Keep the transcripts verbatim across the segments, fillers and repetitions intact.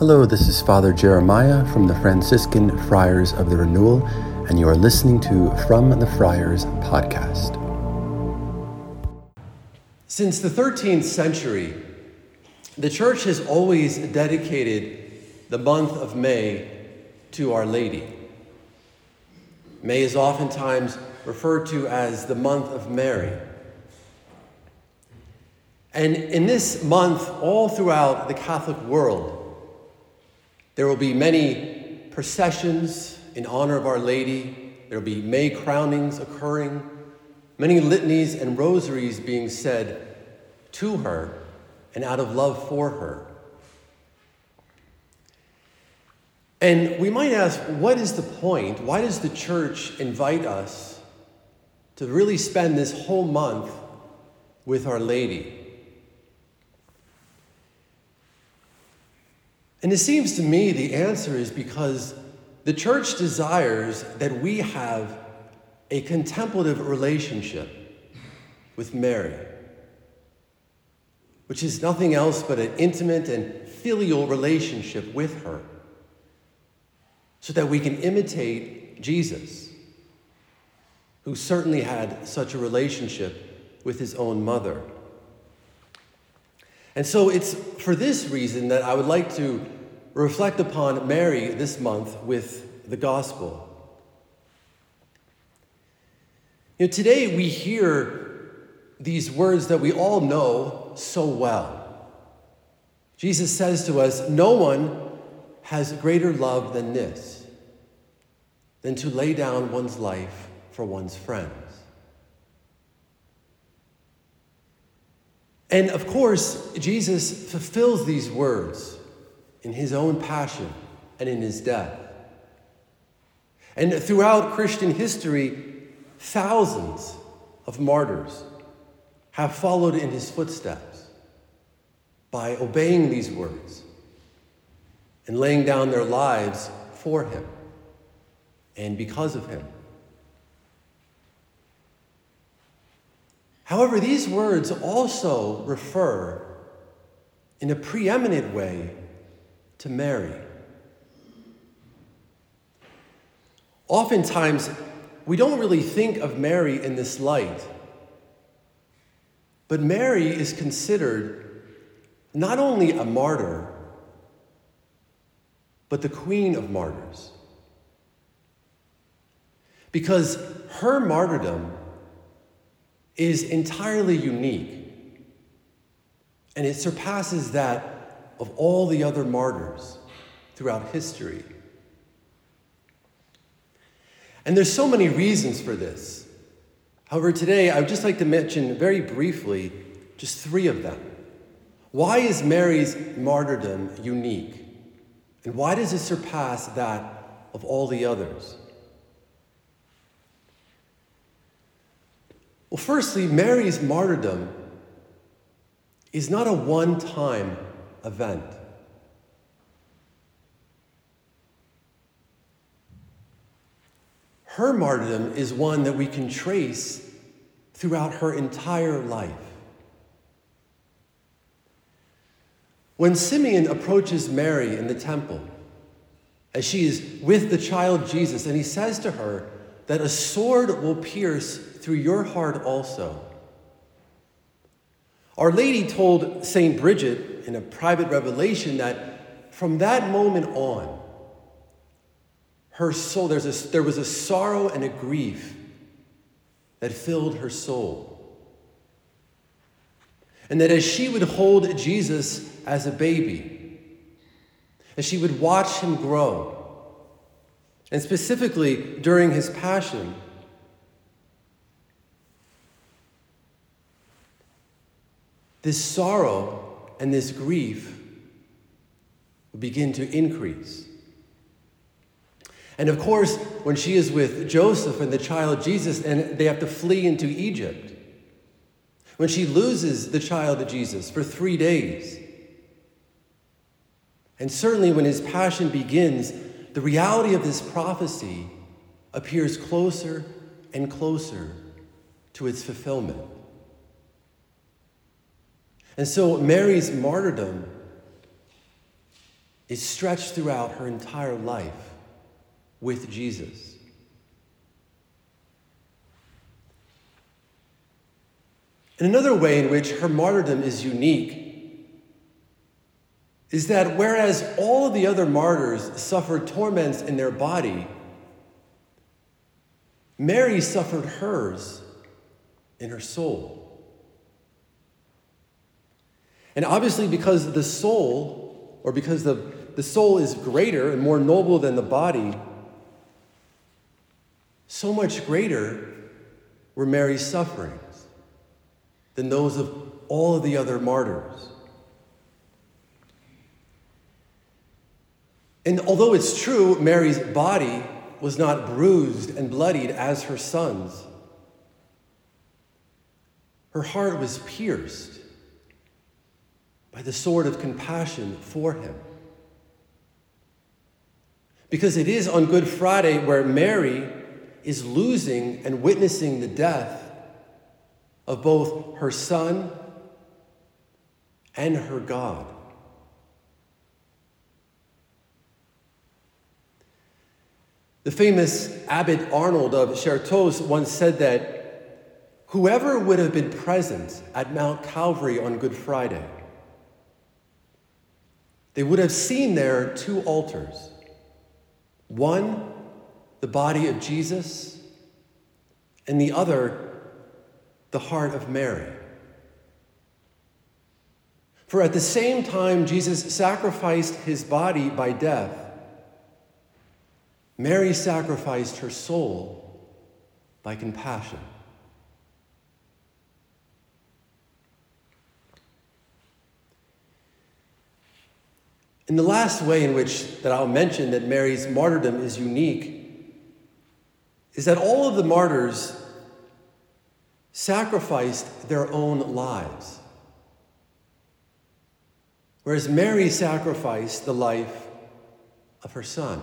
Hello, this is Father Jeremiah from the Franciscan Friars of the Renewal, and you are listening to From the Friars podcast. Since the thirteenth century, the Church has always dedicated the month of May to Our Lady. May is oftentimes referred to as the month of Mary. And in this month, all throughout the Catholic world, there will be many processions in honor of Our Lady. There will be May crownings occurring, many litanies and rosaries being said to her and out of love for her. And we might ask, what is the point? Why does the Church invite us to really spend this whole month with Our Lady? And it seems to me the answer is because the Church desires that we have a contemplative relationship with Mary, which is nothing else but an intimate and filial relationship with her, so that we can imitate Jesus, who certainly had such a relationship with his own mother. And so it's for this reason that I would like to reflect upon Mary this month with the gospel. You know, today we hear these words that we all know so well. Jesus says to us, "No one has greater love than this, than to lay down one's life for one's friends." And of course, Jesus fulfills these words in his own passion and in his death. And throughout Christian history, thousands of martyrs have followed in his footsteps by obeying these words and laying down their lives for him and because of him. However, these words also refer in a preeminent way to Mary. Oftentimes, we don't really think of Mary in this light, but Mary is considered not only a martyr, but the queen of martyrs. Because her martyrdom is entirely unique, and it surpasses that of all the other martyrs throughout history. And there's so many reasons for this. However, today I would just like to mention very briefly just three of them. Why is Mary's martyrdom unique? And why does it surpass that of all the others? Well, firstly, Mary's martyrdom is not a one-time event. Her martyrdom is one that we can trace throughout her entire life. When Simeon approaches Mary in the temple, as she is with the child Jesus, and he says to her that a sword will pierce through your heart also. Our Lady told Saint Bridget in a private revelation that from that moment on, her soul, there's a, there was a sorrow and a grief that filled her soul. And that as she would hold Jesus as a baby, as she would watch him grow, and specifically during his passion, this sorrow and this grief will begin to increase. And of course, when she is with Joseph and the child Jesus, and they have to flee into Egypt, when she loses the child Jesus for three days, and certainly when his passion begins, the reality of this prophecy appears closer and closer to its fulfillment. And so Mary's martyrdom is stretched throughout her entire life with Jesus. And another way in which her martyrdom is unique is that whereas all of the other martyrs suffered torments in their body, Mary suffered hers in her soul. And obviously because the soul, or because the, the soul is greater and more noble than the body, so much greater were Mary's sufferings than those of all of the other martyrs. And although it's true, Mary's body was not bruised and bloodied as her son's, her heart was pierced by the sword of compassion for him. Because it is on Good Friday where Mary is losing and witnessing the death of both her son and her God. The famous Abbot Arnold of Chertos once said that whoever would have been present at Mount Calvary on Good Friday, they would have seen there two altars. One, the body of Jesus, and the other, the heart of Mary. For at the same time Jesus sacrificed his body by death, Mary sacrificed her soul by compassion. And the last way in which that I'll mention that Mary's martyrdom is unique is that all of the martyrs sacrificed their own lives, whereas Mary sacrificed the life of her son.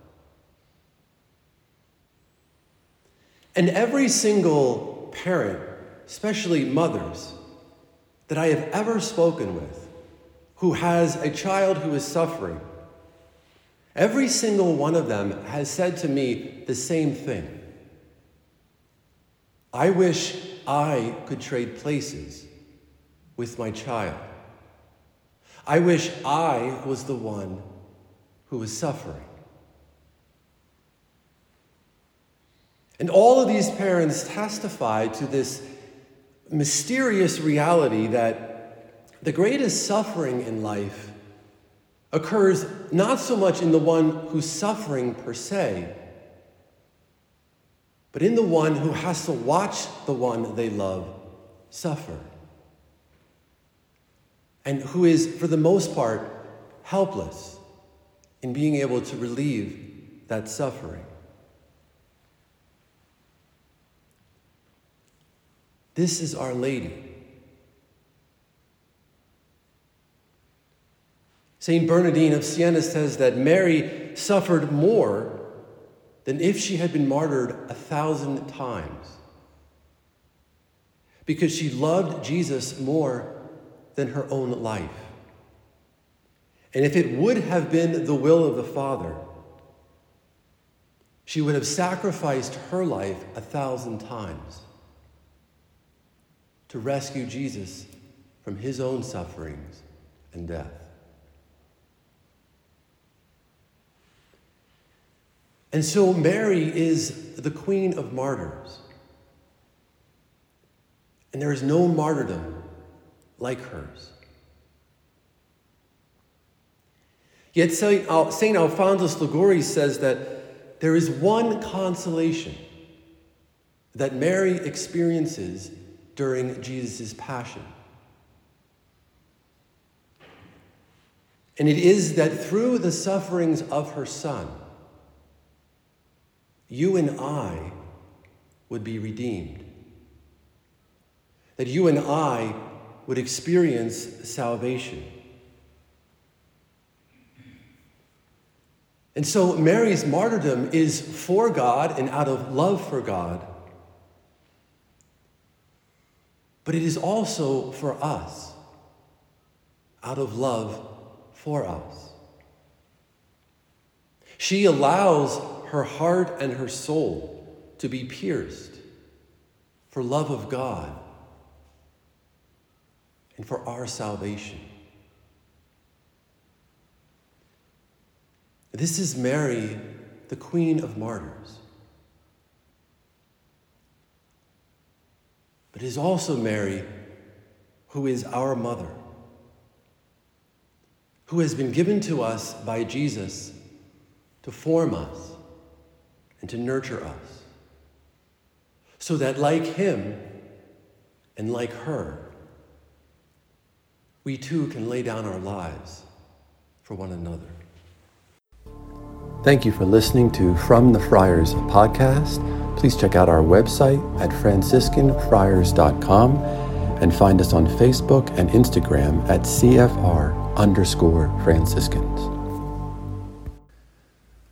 And every single parent, especially mothers, that I have ever spoken with, who has a child who is suffering, every single one of them has said to me the same thing. I wish I could trade places with my child. I wish I was the one who was suffering. And all of these parents testify to this mysterious reality that the greatest suffering in life occurs not so much in the one who's suffering per se, but in the one who has to watch the one they love suffer, and who is, for the most part, helpless in being able to relieve that suffering. This is Our Lady. Saint Bernardine of Siena says that Mary suffered more than if she had been martyred a thousand times, because she loved Jesus more than her own life. And if it would have been the will of the Father, she would have sacrificed her life a thousand times to rescue Jesus from his own sufferings and death. And so Mary is the Queen of Martyrs. And there is no martyrdom like hers. Yet Saint Alphonsus Liguori says that there is one consolation that Mary experiences during Jesus' passion. And it is that through the sufferings of her son, you and I would be redeemed. That you and I would experience salvation. And so Mary's martyrdom is for God and out of love for God, but it is also for us, out of love for us. She allows her heart and her soul to be pierced for love of God and for our salvation. This is Mary, the Queen of Martyrs. But it is also Mary, who is our mother, who has been given to us by Jesus to form us and to nurture us, so that like him and like her, we too can lay down our lives for one another. Thank you for listening to From the Friars podcast. Please check out our website at franciscan friars dot com and find us on Facebook and Instagram at C F R underscore Franciscans.